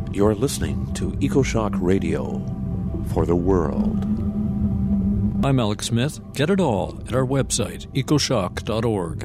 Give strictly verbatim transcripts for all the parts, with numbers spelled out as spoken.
You're listening to EcoShock Radio for the world. I'm Alex Smith. Get it all at our website, ecoshock dot org.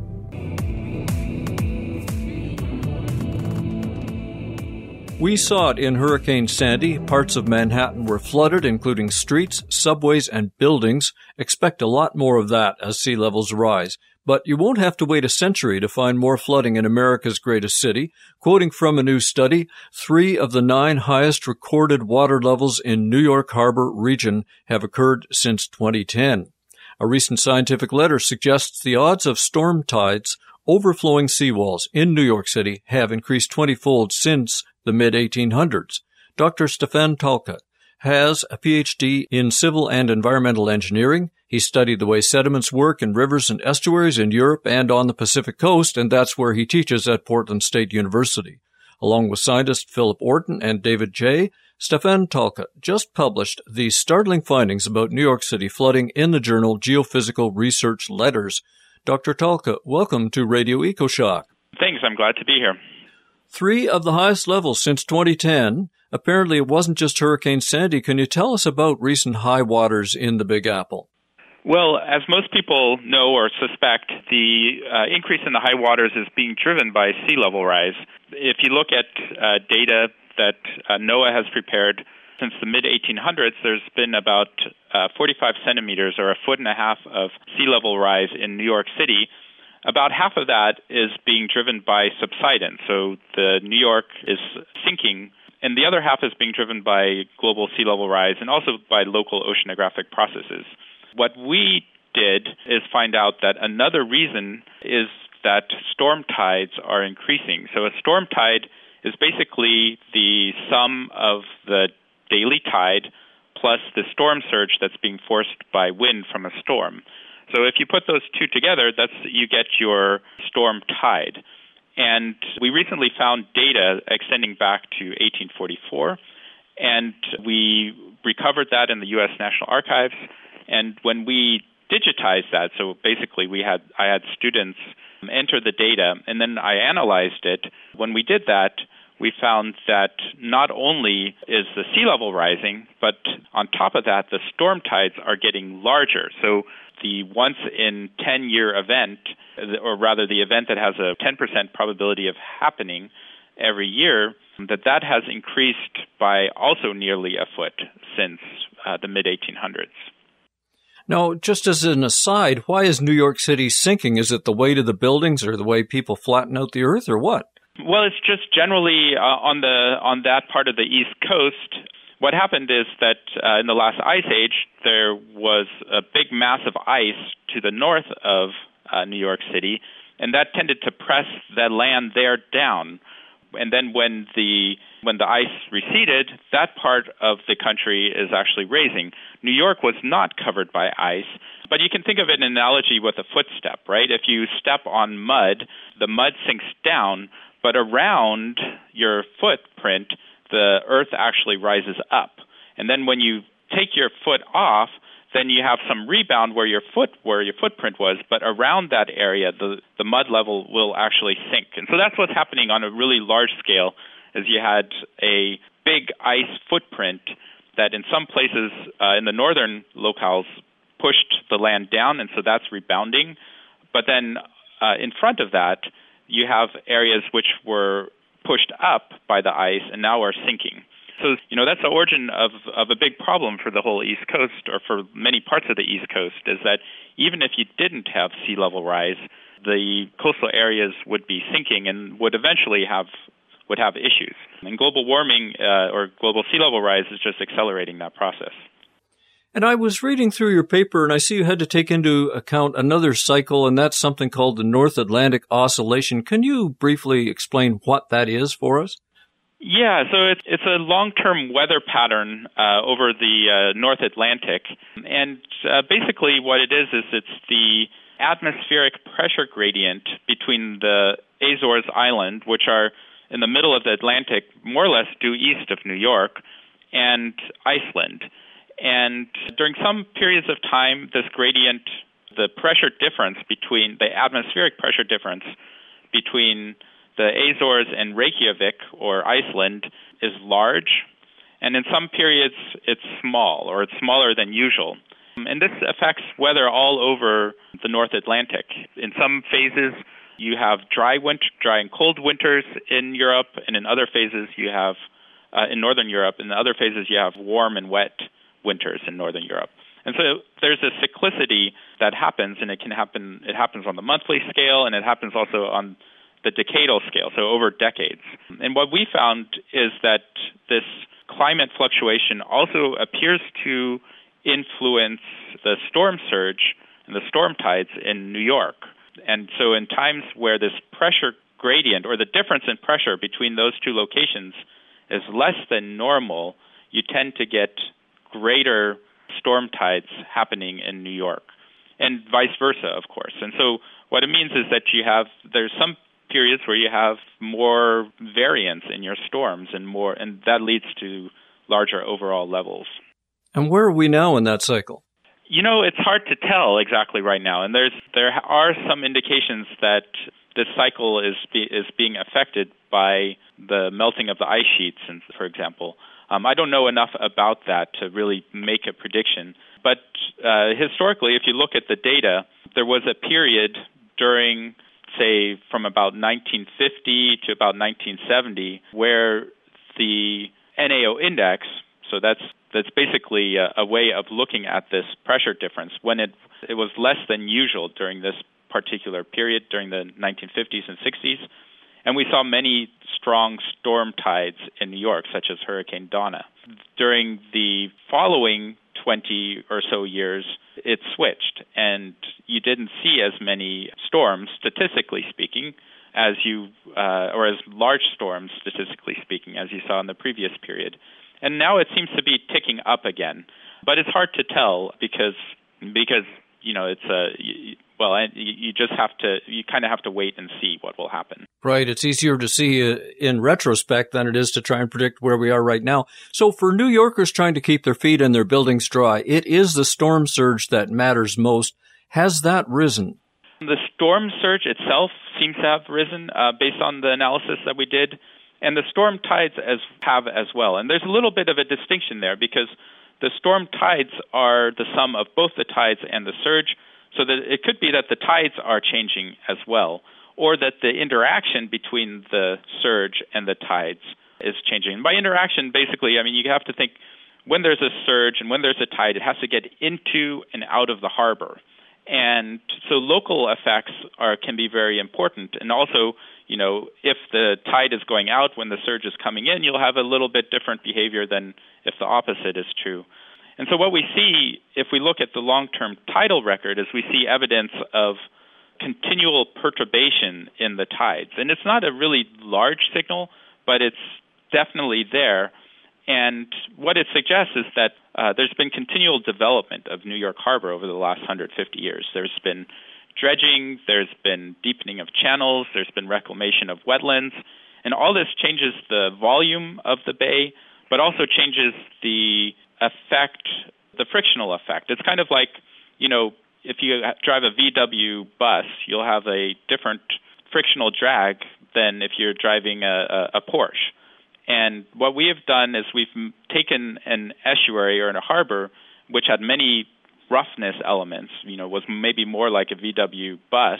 We saw it in Hurricane Sandy. Parts of Manhattan were flooded, including streets, subways, and buildings. Expect a lot more of that as sea levels rise. But you won't have to wait a century to find more flooding in America's greatest city. Quoting from a new study, three of the nine highest recorded water levels in New York Harbor region have occurred since twenty ten. A recent scientific letter suggests the odds of storm tides overflowing seawalls in New York City have increased twenty-fold since the mid eighteen hundreds. Doctor Stefan Talka has a P H D in civil and environmental engineering. He studied the way sediments work in rivers and estuaries in Europe and on the Pacific coast, and that's where he teaches at Portland State University. Along with scientist Philip Orton and David Jay, Stefan Talka just published these startling findings about New York City flooding in the journal Geophysical Research Letters. Doctor Talka, welcome to Radio EcoShock. Thanks, I'm glad to be here. Three of the highest levels since twenty ten. Apparently it wasn't just Hurricane Sandy. Can you tell us about recent high waters in the Big Apple? Well, as most people know or suspect, the uh, increase in the high waters is being driven by sea level rise. If you look at uh, data that uh, NOAA has prepared since the mid eighteen hundreds, there's been about uh, forty-five centimeters or a foot and a half of sea level rise in New York City. About half of that is being driven by subsidence, so the New York is sinking, and the other half is being driven by global sea level rise and also by local oceanographic processes. What we did is find out that another reason is that storm tides are increasing. So a storm tide is basically the sum of the daily tide plus the storm surge that's being forced by wind from a storm. So if you put those two together, that's you get your storm tide. And we recently found data extending back to eighteen forty-four, and we recovered that in the U S National Archives. And when we digitized that, so basically we had I had students enter the data, and then I analyzed it. When we did that, we found that not only is the sea level rising, but on top of that, the storm tides are getting larger. So the once-in-ten-year event, or rather the event that has a ten percent probability of happening every year, that that has increased by also nearly a foot since uh, the mid eighteen hundreds. Now, just as an aside, why is New York City sinking? Is it the weight of the buildings or the way people flatten out the earth or what? Well, it's just generally uh, on the on that part of the East Coast. What happened is that uh, in the last ice age, there was a big mass of ice to the north of uh, New York City, and that tended to press the land there down. And then when the when the ice receded, that part of the country is actually raising. New York was not covered by ice, but you can think of it in an analogy with a footstep, right? If you step on mud, the mud sinks down, but around your footprint, the earth actually rises up. And then when you take your foot off, then you have some rebound where your foot where your footprint was, but around that area, the, the mud level will actually sink. And so that's what's happening on a really large scale, is you had a big ice footprint that in some places uh, in the northern locales pushed the land down, and so that's rebounding. But then uh, in front of that, you have areas which were pushed up by the ice and now are sinking. So, you know, that's the origin of, of a big problem for the whole East Coast, or for many parts of the East Coast, is that even if you didn't have sea level rise, the coastal areas would be sinking and would eventually have would have issues. And global warming uh, or global sea level rise is just accelerating that process. And I was reading through your paper, and I see you had to take into account another cycle, and that's something called the North Atlantic Oscillation. Can you briefly explain what that is for us? Yeah, so it's it's a long-term weather pattern uh, over the uh, North Atlantic, and uh, basically what it is is it's the atmospheric pressure gradient between the Azores Island, which are in the middle of the Atlantic, more or less due east of New York, and Iceland. And during some periods of time, this gradient, the pressure difference between the atmospheric pressure difference between the Azores and Reykjavik, or Iceland, is large, and in some periods it's small, or it's smaller than usual. And this affects weather all over the North Atlantic. In some phases, you have dry winter, dry and cold winters in Europe, and in other phases you have, uh, in Northern Europe, in other phases you have warm and wet winters in Northern Europe. And so there's a cyclicity that happens, and it can happen, it happens on the monthly scale, and it happens also on the decadal scale, so over decades. And what we found is that this climate fluctuation also appears to influence the storm surge and the storm tides in New York. And so in times where this pressure gradient, or the difference in pressure between those two locations, is less than normal, you tend to get greater storm tides happening in New York, and vice versa, of course. And so what it means is that you have, there's some periods where you have more variance in your storms, and more, and that leads to larger overall levels. And where are we now in that cycle? You know, it's hard to tell exactly right now, and there's there are some indications that this cycle is be, is being affected by the melting of the ice sheets, and for example. Um, I don't know enough about that to really make a prediction. But uh, historically, if you look at the data, there was a period during, say, from about nineteen fifty to about nineteen seventy, where the N A O index, so that's that's basically a, a way of looking at this pressure difference, when it it was less than usual during this particular period, during the nineteen fifties and sixties. And we saw many strong storm tides in New York, such as Hurricane Donna. During the following twenty or so years, it switched, and you didn't see as many storms, statistically speaking, as you, uh, or as large storms, statistically speaking, as you saw in the previous period. And now it seems to be ticking up again. But it's hard to tell because, because you know, it's a, well, you just have to, you kind of have to wait and see what will happen. Right. It's easier to see uh, in retrospect than it is to try and predict where we are right now. So for New Yorkers trying to keep their feet and their buildings dry, it is the storm surge that matters most. Has that risen? The storm surge itself seems to have risen uh, based on the analysis that we did, and the storm tides as have as well. And there's a little bit of a distinction there, because the storm tides are the sum of both the tides and the surge, so that it could be that the tides are changing as well, or that the interaction between the surge and the tides is changing. And by interaction, basically, I mean, you have to think when there's a surge and when there's a tide, it has to get into and out of the harbor. And so local effects are can be very important. And also, you know, if the tide is going out when the surge is coming in, you'll have a little bit different behavior than if the opposite is true. And so what we see, if we look at the long-term tidal record, is we see evidence of continual perturbation in the tides. And it's not a really large signal, but it's definitely there. And what it suggests is that uh, there's been continual development of New York Harbor over the last one hundred fifty years. There's been dredging, there's been deepening of channels, there's been reclamation of wetlands, and all this changes the volume of the bay, but also changes the effect, the frictional effect. It's kind of like, you know, if you drive a V W bus, you'll have a different frictional drag than if you're driving a, a, a Porsche. And what we have done is we've taken an estuary or a harbor which had many roughness elements, you know, was maybe more like a V W bus,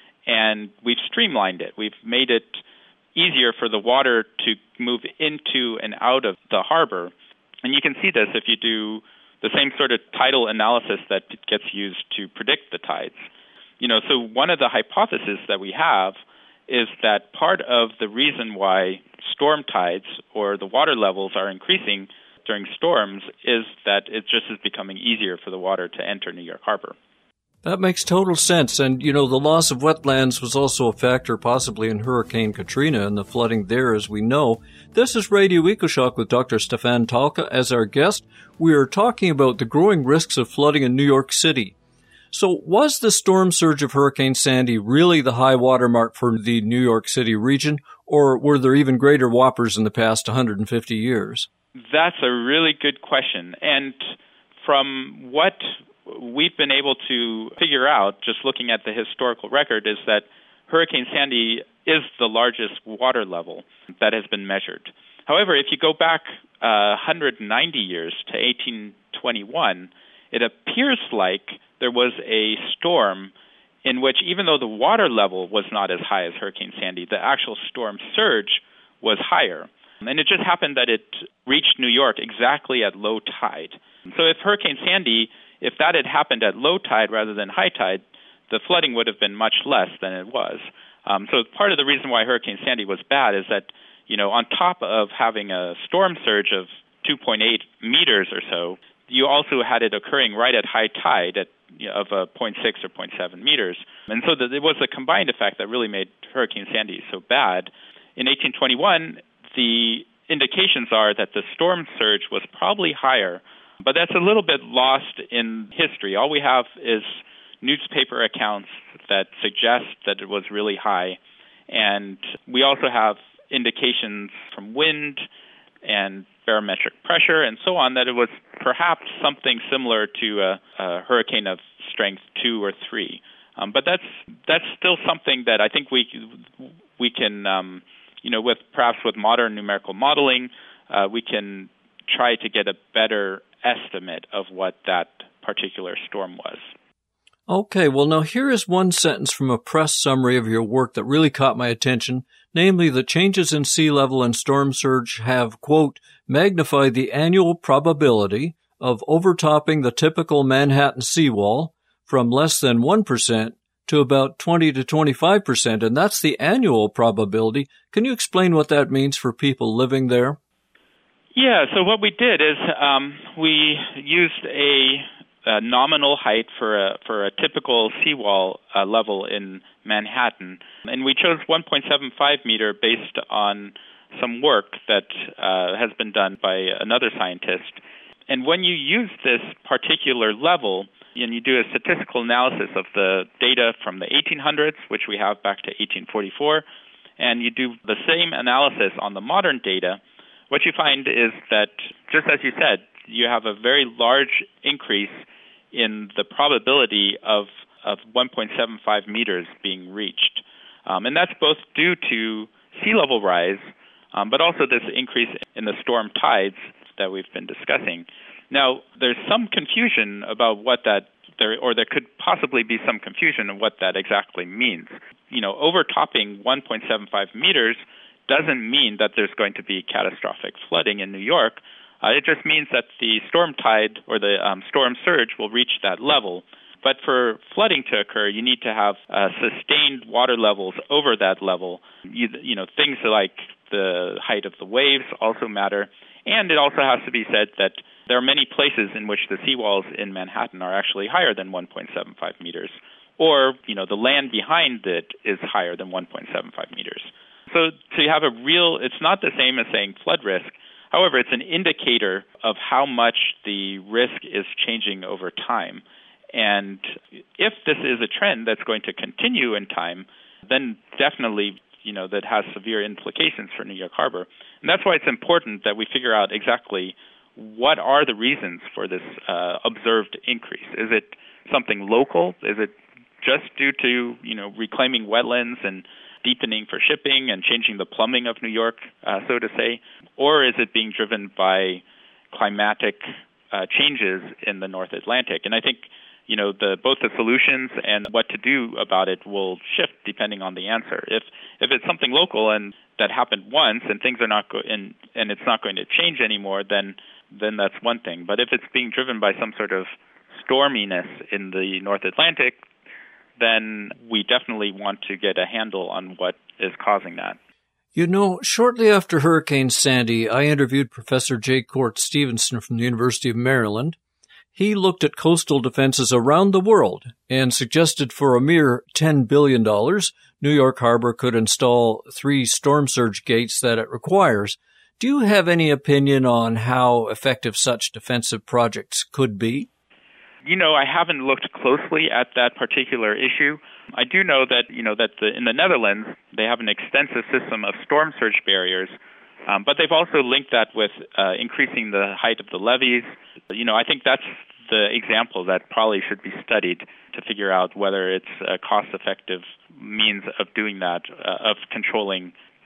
and we've streamlined it. We've made it easier for the water to move into and out of the harbor. And you can see this if you do the same sort of tidal analysis that gets used to predict the tides. You know, so one of the hypotheses that we have is that part of the reason why storm tides or the water levels are increasing during storms is that it just is becoming easier for the water to enter New York Harbor. That makes total sense. And, you know, the loss of wetlands was also a factor possibly in Hurricane Katrina and the flooding there, as we know. This is Radio EcoShock with Doctor Stefan Talka as our guest. We are talking about the growing risks of flooding in New York City. So was the storm surge of Hurricane Sandy really the high water mark for the New York City region, or were there even greater whoppers in the past one hundred fifty years? That's a really good question. And from what we've been able to figure out, just looking at the historical record, is that Hurricane Sandy is the largest water level that has been measured. However, if you go back uh, one hundred ninety years to eighteen twenty-one, it appears like there was a storm in which, even though the water level was not as high as Hurricane Sandy, the actual storm surge was higher. And it just happened that it reached New York exactly at low tide. So if Hurricane Sandy, if that had happened at low tide rather than high tide, the flooding would have been much less than it was. Um, so part of the reason why Hurricane Sandy was bad is that, you know, on top of having a storm surge of two point eight meters or so, you also had it occurring right at high tide at you know, of uh, zero point six or zero point seven meters. And so the, it was a combined effect that really made Hurricane Sandy so bad. In eighteen twenty-one, the indications are that the storm surge was probably higher, but that's a little bit lost in history. All we have is newspaper accounts that suggest that it was really high, and we also have indications from wind and barometric pressure and so on that it was perhaps something similar to a, a hurricane of strength two or three. Um, but that's that's still something that I think we we can, um, you know, with perhaps with modern numerical modeling, uh, we can try to get a better estimate of what that particular storm was. Okay, well, now here is one sentence from a press summary of your work that really caught my attention, namely that changes in sea level and storm surge have, quote, magnified the annual probability of overtopping the typical Manhattan seawall from less than one percent to about twenty to twenty-five percent, and that's the annual probability. Can you explain what that means for people living there? Yeah, so what we did is um, we used a Uh, nominal height for a for a typical seawall uh, level in Manhattan, and we chose one point seven five meter based on some work that uh, has been done by another scientist. And when you use this particular level, and you do a statistical analysis of the data from the eighteen hundreds, which we have back to eighteen forty-four, and you do the same analysis on the modern data, what you find is that, just as you said, you have a very large increase in the probability of, of one point seven five meters being reached. Um, and that's both due to sea level rise, um, but also this increase in the storm tides that we've been discussing. Now, there's some confusion about what that, there, or there could possibly be some confusion of what that exactly means. You know, overtopping one point seven five meters doesn't mean that there's going to be catastrophic flooding in New York. Uh, it just means that the storm tide or the um, storm surge will reach that level. But for flooding to occur, you need to have uh, sustained water levels over that level. You, you know, things like the height of the waves also matter. And it also has to be said that there are many places in which the seawalls in Manhattan are actually higher than one point seven five meters. Or, you know, the land behind it is higher than one point seven five meters. So to have a real, it's not the same as saying flood risk. However, it's an indicator of how much the risk is changing over time. And if this is a trend that's going to continue in time, then definitely, you know, that has severe implications for New York Harbor. And that's why it's important that we figure out exactly what are the reasons for this uh, observed increase. Is it something local? Is it just due to, you know, reclaiming wetlands and deepening for shipping and changing the plumbing of New York, uh, so to say? Or is it being driven by climatic uh, changes in the North Atlantic? And I think, you know, the, both the solutions and what to do about it will shift depending on the answer. If if it's something local and that happened once and things are not go- and and it's not going to change anymore, then then that's one thing. But if it's being driven by some sort of storminess in the North Atlantic, then we definitely want to get a handle on what is causing that. You know, shortly after Hurricane Sandy, I interviewed Professor J. Court Stevenson from the University of Maryland. He looked at coastal defenses around the world and suggested for a mere ten billion dollars, New York Harbor could install three storm surge gates that it requires. Do you have any opinion on how effective such defensive projects could be? You know, I haven't looked closely at that particular issue. I do know that, you know, that the, in the Netherlands, they have an extensive system of storm surge barriers, um, but they've also linked that with uh, increasing the height of the levees. You know, I think that's the example that probably should be studied to figure out whether it's a cost-effective means of doing that, uh, of controlling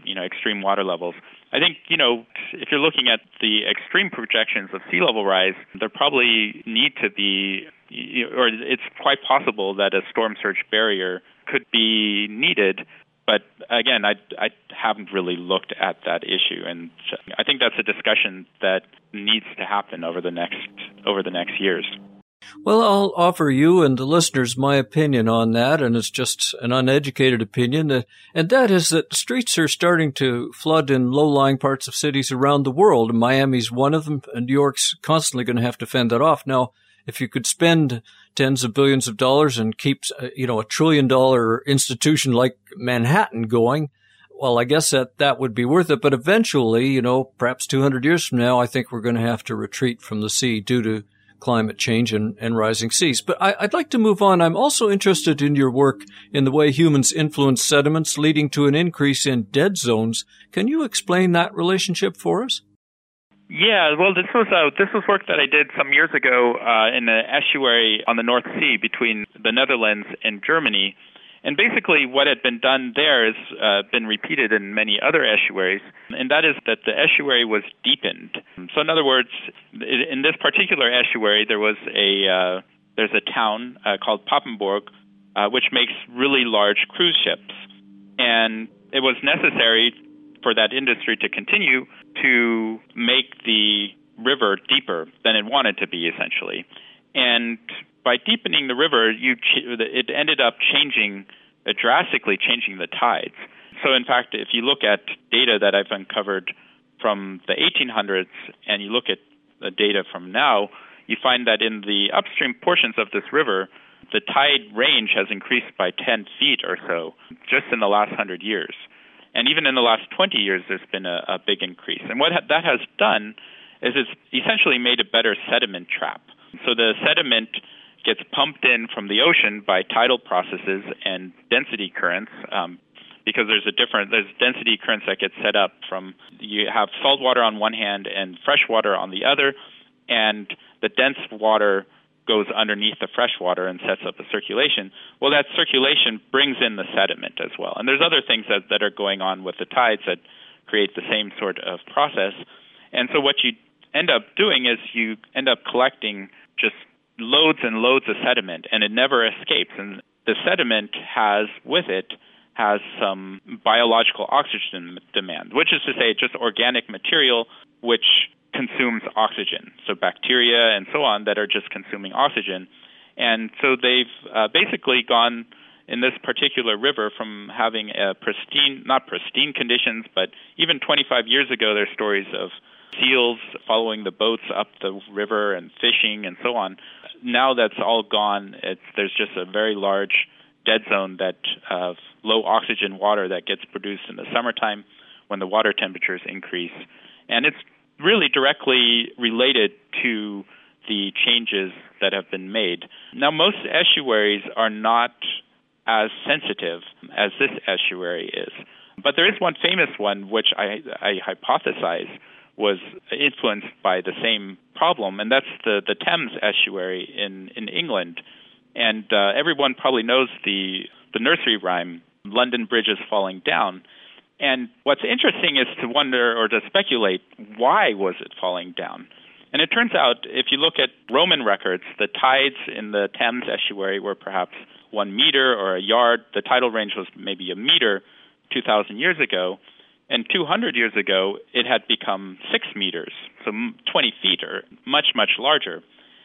you know, extreme water levels. I think, you know, if you're looking at the extreme projections of sea level rise, there probably need to be, or it's quite possible that a storm surge barrier could be needed. But again, I, I haven't really looked at that issue, and I think that's a discussion that needs to happen over the next over the next years. Well, I'll offer you and the listeners my opinion on that, and it's just an uneducated opinion, uh, and that is that streets are starting to flood in low-lying parts of cities around the world. Miami's one of them, and New York's constantly going to have to fend that off. Now, if you could spend tens of billions of dollars and keep, uh, you know, a trillion-dollar institution like Manhattan going, well, I guess that that would be worth it. But eventually, you know, perhaps two hundred years from now, I think we're going to have to retreat from the sea due to climate change and, and rising seas. But I, I'd like to move on. I'm also interested in your work in the way humans influence sediments, leading to an increase in dead zones. Can you explain that relationship for us? Yeah, well, this was uh, this was work that I did some years ago uh, in the estuary on the North Sea between the Netherlands and Germany. And basically what had been done there has uh, been repeated in many other estuaries, and that is that the estuary was deepened. So in other words, in this particular estuary, there was a uh, there's a town uh, called Papenburg, uh, which makes really large cruise ships. And it was necessary for that industry to continue to make the river deeper than it wanted to be, essentially. And by deepening the river, you ch- it ended up changing, uh, drastically changing the tides. So, in fact, if you look at data that I've uncovered from the eighteen hundreds and you look at the data from now, you find that in the upstream portions of this river, the tide range has increased by ten feet or so just in the last one hundred years. And even in the last twenty years, there's been a, a big increase. And what ha- that has done is it's essentially made a better sediment trap. So the sediment gets pumped in from the ocean by tidal processes and density currents, um, because there's a different there's density currents that get set up from you have salt water on one hand and fresh water on the other, and the dense water goes underneath the fresh water and sets up a circulation. Well, that circulation brings in the sediment as well. And there's other things that, that are going on with the tides that create the same sort of process. And so what you end up doing is you end up collecting just loads and loads of sediment, and it never escapes. And the sediment has with it has some biological oxygen demand, which is to say just organic material which consumes oxygen, so bacteria and so on that are just consuming oxygen. And so they've uh, basically gone in this particular river from having a pristine, not pristine conditions, but even twenty-five years ago there are stories of seals following the boats up the river and fishing and so on. Now that's all gone. It's, there's just a very large dead zone that of low oxygen water that gets produced in the summertime when the water temperatures increase. And it's really directly related to the changes that have been made. Now, most estuaries are not as sensitive as this estuary is. But there is one famous one which I, I hypothesize was influenced by the same problem, and that's the, the Thames estuary in, in England. And uh, everyone probably knows the, the nursery rhyme, London Bridge is falling down. And what's interesting is to wonder or to speculate, why was it falling down? And it turns out, if you look at Roman records, the tides in the Thames estuary were perhaps one meter or a yard. The tidal range was maybe a meter two thousand years ago. And two hundred years ago, it had become six meters, so twenty feet or much, much larger.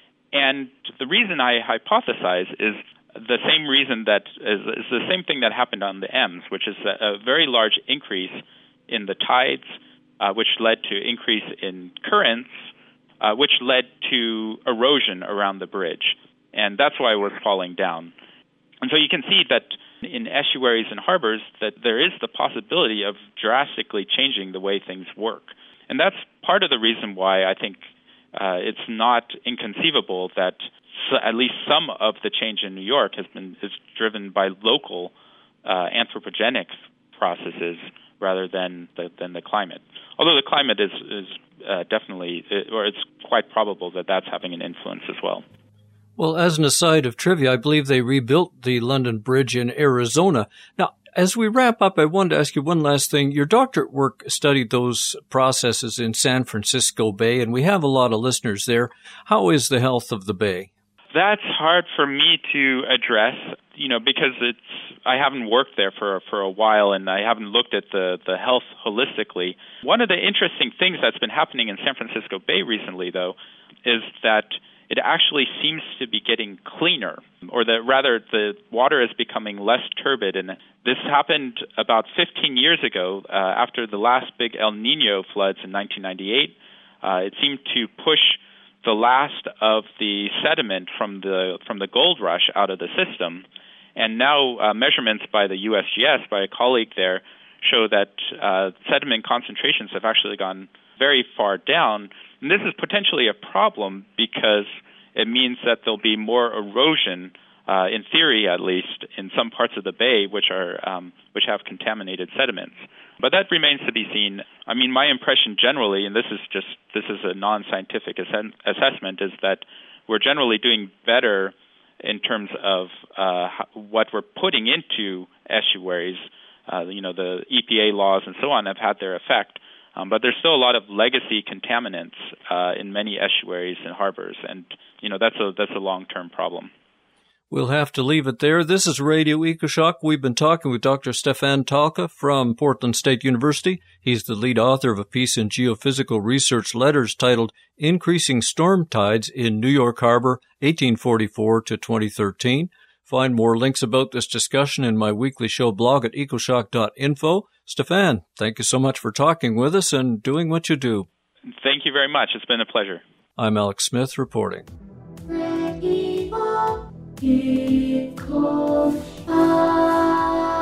And the reason I hypothesize is the same reason that is, is the same thing that happened on the Ems, which is a, a very large increase in the tides, uh, which led to increase in currents, uh, which led to erosion around the bridge. And that's why it was falling down. And so you can see that in estuaries and harbors that there is the possibility of drastically changing the way things work. And that's part of the reason why I think uh, it's not inconceivable that so at least some of the change in New York has been is driven by local uh, anthropogenic processes rather than the, than the climate. Although the climate is, is uh, definitely, or it's quite probable that that's having an influence as well. Well, as an aside of trivia, I believe they rebuilt the London Bridge in Arizona. Now, As we wrap up, I wanted to ask you one last thing. Your doctorate work studied those processes in San Francisco Bay, and we have a lot of listeners there. How is the health of the bay? That's hard for me to address, you know, because it's I haven't worked there for for a while, and I haven't looked at the, the health holistically. One of the interesting things that's been happening in San Francisco Bay recently, though, is that it actually seems to be getting cleaner, or that rather the water is becoming less turbid. And this happened about fifteen years ago uh, after the last big El Nino floods in nineteen ninety-eight. Uh, it seemed to push the last of the sediment from the from the gold rush out of the system. And now uh, measurements by the U S G S, by a colleague there, show that uh, sediment concentrations have actually gone very far down. And this is potentially a problem because it means that there'll be more erosion, uh, in theory at least, in some parts of the bay which are um, which have contaminated sediments. But that remains to be seen. I mean, my impression generally, and this is just this is a non-scientific ass- assessment, is that we're generally doing better in terms of uh, what we're putting into estuaries. Uh, you know, the E P A laws and so on have had their effect. Um, but there's still a lot of legacy contaminants uh, in many estuaries and harbors, and you know that's a that's a long-term problem. We'll have to leave it there. This is Radio EcoShock. We've been talking with Doctor Stefan Talka from Portland State University. He's the lead author of a piece in Geophysical Research Letters titled Increasing Storm Tides in New York Harbor, eighteen forty-four to twenty thirteen. Find more links about this discussion in my weekly show blog at ecoshock dot info. Stefan, thank you so much for talking with us and doing what you do. Thank you very much. It's been a pleasure. I'm Alex Smith reporting. Radio EcoShock.